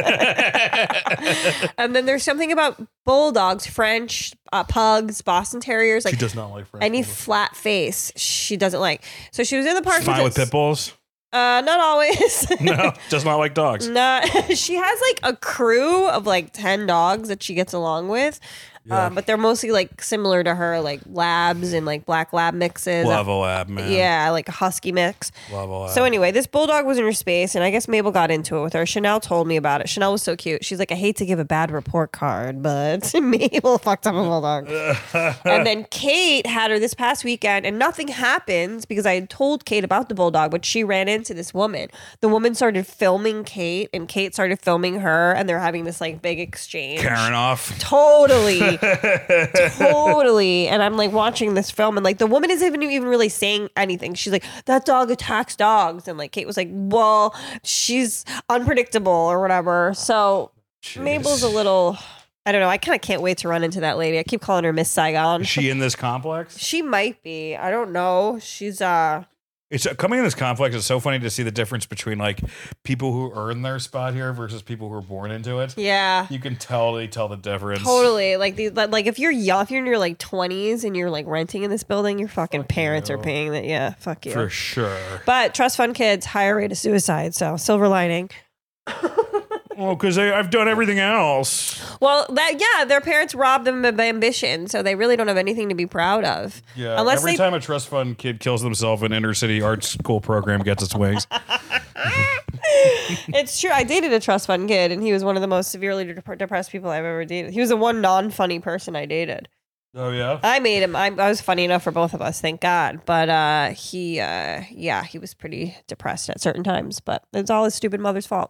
And then there's something about bulldogs, French uh, pugs, Boston Terriers, like she does not like French any Bulldogs. flat face she doesn't like. So she was in the park. She's fine with us. pit bulls? Uh, not always. No, does not like dogs. Not. She has like a crew of like ten dogs that she gets along with. Yeah. Um, but they're mostly like similar to her, like labs and like black lab mixes. Love a lab, man. Yeah, like a husky mix. Love a lab. So anyway, this bulldog was in her space, and I guess Mabel got into it with her. Chanel told me about it. Chanel was so cute. She's like, I hate to give a bad report card, but Mabel fucked up a bulldog. And then Kate had her this past weekend, and nothing happened because I had told Kate about the bulldog, but she ran into this woman. The woman started filming Kate, and Kate started filming her, and they're having this like big exchange. Karen off. Totally. Totally. And I'm like watching this film and like the woman isn't even, even really saying anything. She's like, that dog attacks dogs. And like Kate was like, well, she's unpredictable or whatever. So Jeez. Mabel's a little, I don't know. I kind of can't wait to run into that lady. I keep calling her Miss Saigon. Is she in this complex? She might be. I don't know. She's uh It's uh, coming in this complex. It's so funny to see the difference between like people who earn their spot here versus people who are born into it. yeah. You can tell they tell the difference. Totally. Like these like if you're young, if you're in your like twenties and you're like renting in this building, your fucking Fuck parents you. are paying that. Yeah, fuck you. For sure. But trust fund kids, higher rate of suicide. So silver lining. Well, because I've done everything else. Well, that yeah, their parents robbed them of ambition, so they really don't have anything to be proud of. Yeah. Unless every they- time a trust fund kid kills themselves, an inner city art school program gets its wings. It's true. I dated a trust fund kid, and he was one of the most severely de- depressed people I've ever dated. He was the one non-funny person I dated. Oh yeah. I made him. I, I was funny enough for both of us, thank God. But uh, he, uh, yeah, he was pretty depressed at certain times. But it was all his stupid mother's fault.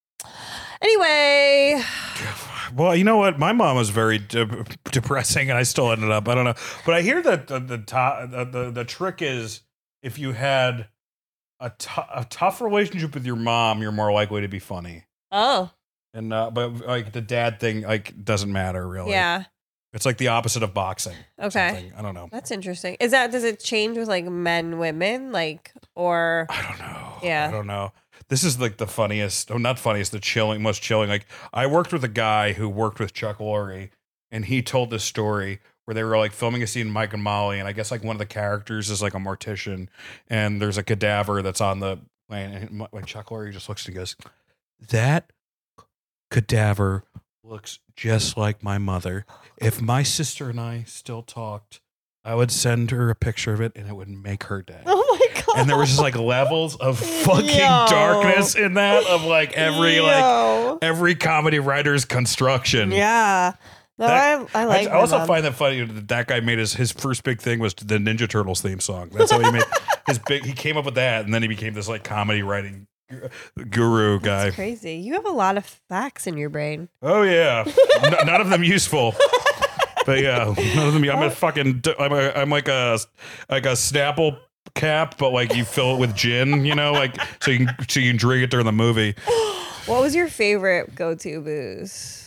Anyway, Well, you know what? My mom was very de- depressing, and I still ended up. I don't know, but I hear that the the, to- the the the trick is if you had a, t- a tough relationship with your mom, you're more likely to be funny. oh And uh, but like the dad thing, like doesn't matter really. yeah, It's like the opposite of boxing. or Okay. something. I don't know. that's interesting. Is that does it change with like men, women, like or I don't know. Yeah. I don't know. This is like the funniest, oh, not funniest, the chilling, most chilling. Like, I worked with a guy who worked with Chuck Lorre, and he told this story where they were like filming a scene, Mike and Molly, and I guess like one of the characters is like a mortician, and there's a cadaver that's on the plane, and like Chuck Lorre just looks and he goes, "That cadaver looks just like my mother. If my sister and I still talked, I would send her a picture of it, and it would make her day." oh my god, And there was just like levels of fucking Yo. darkness in that of like every like Yo. every comedy writer's construction. yeah. No, That- I I like. I my also mom. find that funny that that guy made his his first big thing was the Ninja Turtles theme song. That's how he made his big. He came up with that, and then he became this like comedy writing guru guy. That's crazy. You have a lot of facts in your brain. Oh yeah, N- none of them useful. But yeah, none of them. I'm a fucking. I'm a. I'm like a like a Snapple cap, but like you fill it with gin. You know, like so you can so you can drink it during the movie. What was your favorite go-to booze?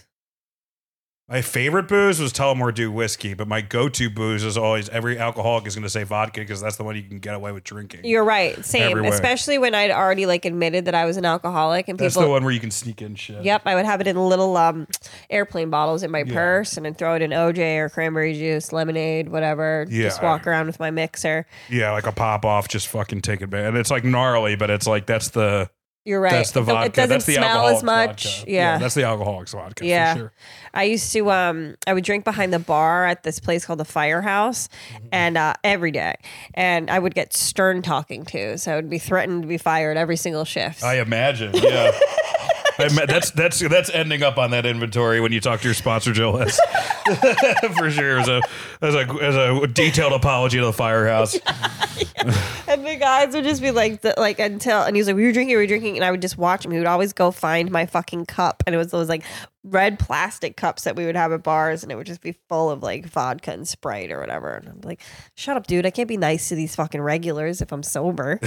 My favorite booze was Tullamore Dew whiskey, but my go-to booze is always every alcoholic is going to say vodka because that's the one you can get away with drinking. You're right. Same. Everywhere. Especially when I'd already like admitted that I was an alcoholic and That's people. the one where you can sneak in shit. Yep, I would have it in little um, airplane bottles in my Yeah. purse, and then throw it in O J or cranberry juice, lemonade, whatever. Just Yeah. walk around with my mixer. Yeah, like a pop off, just fucking take it back. And it's like gnarly, but it's like that's the You're right. that's the vodka. It doesn't that's the smell alcoholic's as much. vodka. Yeah. that's the alcoholic's vodka. Yeah. for sure. I used to um I would drink behind the bar at this place called the Firehouse Mm-hmm. and uh every day. And I would get stern talking to. So I would be threatened to be fired every single shift. I imagine. Yeah. I ma- that's that's that's ending up on that inventory when you talk to your sponsor, Joe List. For sure, as a as a as a detailed apology to the Firehouse. And the guys would just be like, the, like until, and he was like, "We were drinking, we were drinking," and I would just watch him. He would always go find my fucking cup, and it was those like red plastic cups that we would have at bars, and it would just be full of like vodka and Sprite or whatever. And I'm like, "Shut up, dude! I can't be nice to these fucking regulars if I'm sober.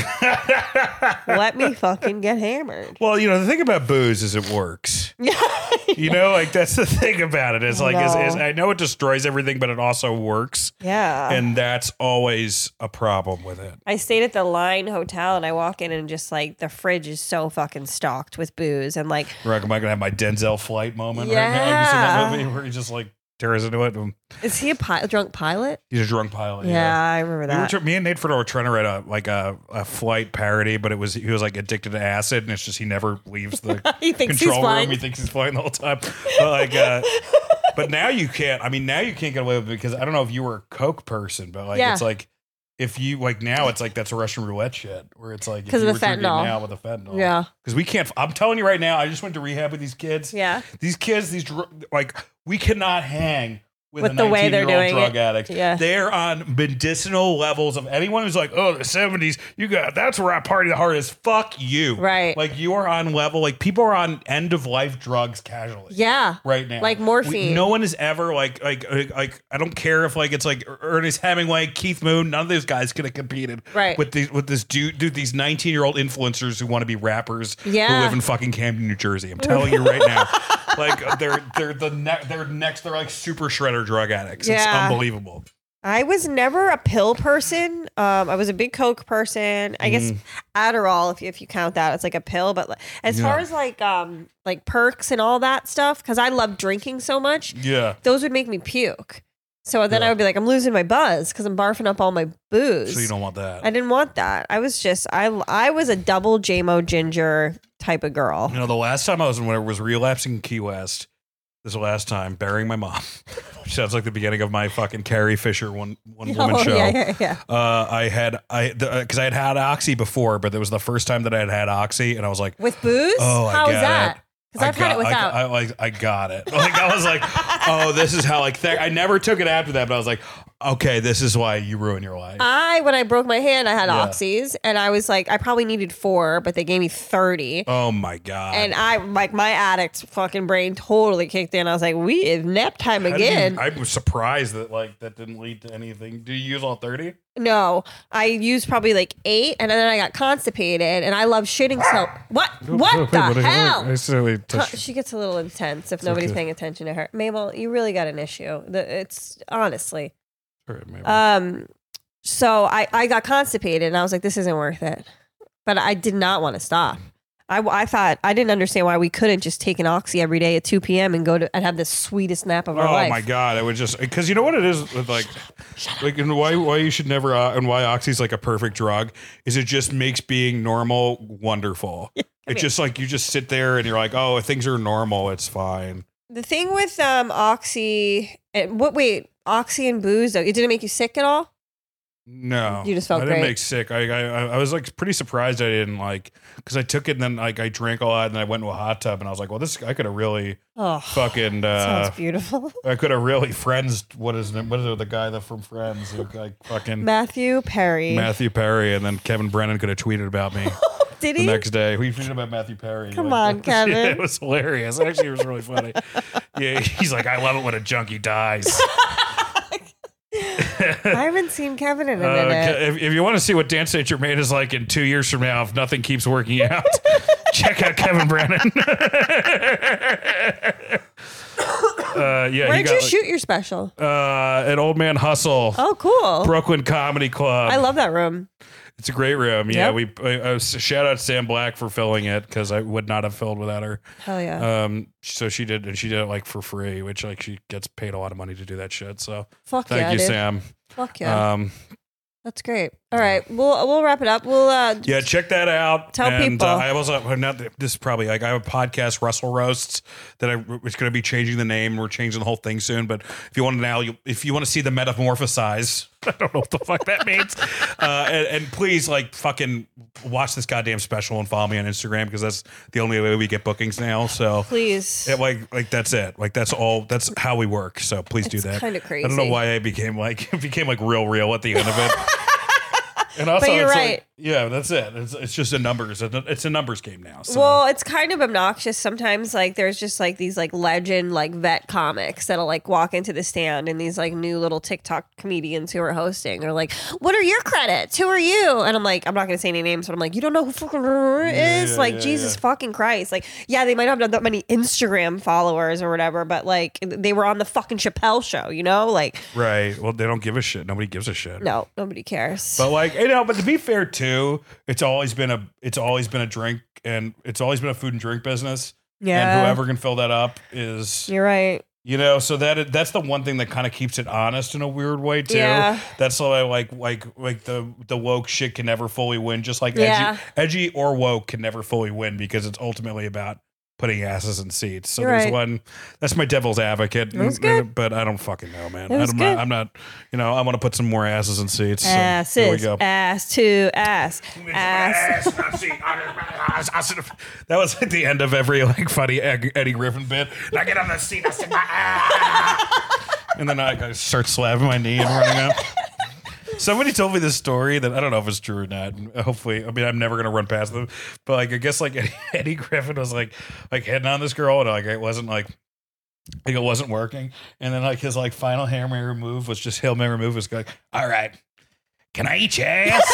Let me fucking get hammered." Well, you know, the thing about booze is it works. Yeah, You know, like that's the thing about it. It's like, is, is, No. I know it destroys everything, but it also works. yeah. And that's always a problem with it. I stayed at the Line Hotel, and I walk in, and just like the fridge is so fucking stocked with booze, and like, Right, am I going to have my Denzel Flight moment right now? Have you seen that Yeah. movie where he just like tears into it? And is he a pi- drunk pilot? he's a drunk pilot. Yeah, I remember We were that. tr- me and Nate Friedel were trying to write a like a, a flight parody, but it was he was like addicted to acid, and it's just he never leaves the He thinks he's control room. flying. He thinks he's flying the whole time. But like, uh, but now you can't. I mean, now you can't get away with it because I don't know if you were a Coke person, but like Yeah. it's like if you like now it's like that's a Russian roulette shit where it's like if 'Cause you of were the drinking fentanyl. now with the fentanyl. Yeah. because we can't. I'm telling you right now, I just went to rehab with these kids. Yeah. These kids, these dr- like we cannot hang with, With a the way they're nineteen-year-old doing drug it. addict. Yeah. They're on medicinal levels of anyone who's like, oh, the seventies, you got that's where I party the hardest. Fuck you. Right. Like you are on level, like people are on end of life drugs casually. Yeah. Right now, Like We- morphine. no one is ever like, like, like, like, I don't care if like it's like Ernest Hemingway, Keith Moon. None of those guys could have competed Right. with these with this dude, dude, these nineteen year old influencers who want to be rappers Yeah. who live in fucking Camden, New Jersey. I'm telling you right now, like they're they're the ne- they're next. They're like super shredder drug addicts. It's Yeah. unbelievable. I was never a pill person. Um, I was a big Coke person. I guess Adderall, if you, if you count that, it's like a pill. But like, as Yeah. far as like um like perks and all that stuff, because I love drinking so much, Yeah. those would make me puke. So then Yeah. I would be like, I'm losing my buzz because I'm barfing up all my booze. So you don't want that. I didn't want that. I was just I I was a double J M O ginger type of girl. You know, the last time I was when I was relapsing in Key West, this is the last time burying my mom. sounds like the beginning of my fucking Carrie Fisher one one woman Oh, show. yeah, yeah, yeah. Uh, I had I because I had had Oxy before, but it was the first time that I had had Oxy, and I was like, With booze? oh, I How get is that? it. Because I I've had it got- without. I, I like I got it. Like I was like, oh, this is how like th- I never took it after that, but I was like, okay, this is why you ruin your life. I, when I broke my hand, I had Yeah. oxys, and I was like, I probably needed four, but they gave me thirty. oh my god! And I, like, my addict fucking brain totally kicked in. I was like, we is nap time How did you- again. I was surprised that like that didn't lead to anything. Do you use all thirty? No, I used probably like eight, and then I got constipated, and I love shitting so. What? What the hell? I silly Huh, She gets a little intense if nobody's okay. paying attention to her. Mabel, you really got an issue. The, it's honestly. maybe. Um, so I, I got constipated and I was like, this isn't worth it. But I did not want to stop. I, I thought, I didn't understand why we couldn't just take an Oxy every day at two p.m. and go to and have the sweetest nap of our Oh life. my god! I would just because you know what it is with like, like and why why you should never uh, and why Oxy's like a perfect drug is it just makes being normal wonderful. It's just like you just sit there and you're like, oh, if things are normal, it's fine. The thing with um Oxy, and what? Wait, Oxy and booze though, it didn't make you sick at all? No, You just felt I didn't great. make sick. I, I I was like pretty surprised I didn't like because I took it and then like I drank a lot and then I went into a hot tub and I was like, well, this I could have really Oh, fucking uh, sounds beautiful. I could have really friends. What is it? What is it? The guy that from Friends, who, like fucking Matthew Perry. Matthew Perry, and then Kevin Brennan could have tweeted about me Did the he? next day. We tweeted about Matthew Perry. Come Like, on, Kevin. It was hilarious. Actually, it was really funny. Yeah, he's like, I love it when a junkie dies. I haven't seen Kevin in a Uh, minute. if, if you want to see what Dan Saint Germain is like in two years from now, if nothing keeps working out, check out Kevin Brennan. uh, yeah, he Where'd got, you like, shoot your special? Uh, at Old Man Hustle, Oh, cool. Brooklyn Comedy Club. I love that room. It's a great room. Yeah, Yep. we uh, shout out Sam Black for filling it because I would not have filled without her. Hell yeah. Um, so she did, and she did it like for free, which like she gets paid a lot of money to do that shit. So Fuck thank yeah, you, dude. Sam. Fuck yeah. Um, That's great. All right, we'll we'll wrap it up. We'll uh yeah, check that out. Tell and, people. Uh, I also not this is probably like I have a podcast, Russell Roasts, that I it's going to be changing the name. We're changing the whole thing soon. But if you want to now, you, if you want to see the metamorphosize, I don't know what the fuck that means. uh, and, and please, like, fucking watch this goddamn special and follow me on Instagram because that's the only way we get bookings now. So please. it, like, like that's it. Like that's all. That's how we work. So please do It's that. kinda I don't know crazy. why I became like it became like real, real at the end of it. And also, But you're it's right. like, yeah, that's it. It's, it's just a numbers. It's a numbers game now. So. Well, it's kind of obnoxious sometimes. Like, there's just like these like legend, like vet comics that'll like walk into the stand, and these like new little TikTok comedians who are hosting are like, "What are your credits? Who are you?" And I'm like, I'm not gonna say any names, but I'm like, you don't know who fucking is? yeah, like, yeah, Jesus yeah. fucking Christ! Like, yeah, they might not have that many Instagram followers or whatever, but like, they were on the fucking Chappelle show, you know? Like, Right. Well, they don't give a shit. Nobody gives a shit. no, nobody cares. But like, you know, but to be fair too, it's always been a it's always been a drink and it's always been a food and drink business. yeah, And whoever can fill that up is you're right. you know, so that that's the one thing that kind of keeps it honest in a weird way too. Yeah. That's why like like like the the woke shit can never fully win, just like Yeah. edgy, edgy or woke can never fully win because it's ultimately about putting asses in seats. So You're there's right. one that's my devil's advocate. It was good. But I don't fucking know, man. It was I'm good. not I'm not you know, I want to put some more asses in seats. So here we Asses, go. ass to ass, ass. That was like the end of every like funny Eddie Griffin bit. Now get on the seat, I sit my ass. And then I, I start slapping my knee and running out. Somebody told me this story that I don't know if it's true or not. Hopefully, I mean, I'm never gonna run past them. But like, I guess like Eddie, Eddie Griffin was like like hitting on this girl, and like it wasn't like. Like it wasn't working, and then like his like final Hail Mary move was just Hail Mary move was like, all right, can I eat your ass?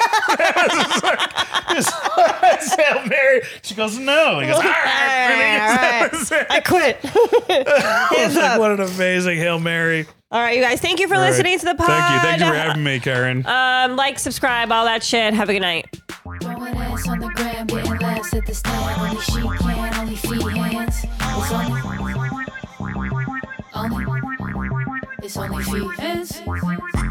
It's it's Hail Mary. She goes, no. He goes, all right. All right. I quit. Hands Like, up. what an amazing Hail Mary. All right, you guys. Thank you for All right. listening to the pod. Thank you. Thank you for having me, Karen. Um, like, subscribe, all that shit. Have a good night. Throwing ass on the gram, getting laughs at the stand. Only she can, only feet hands. It's only, only, it's only feet hands.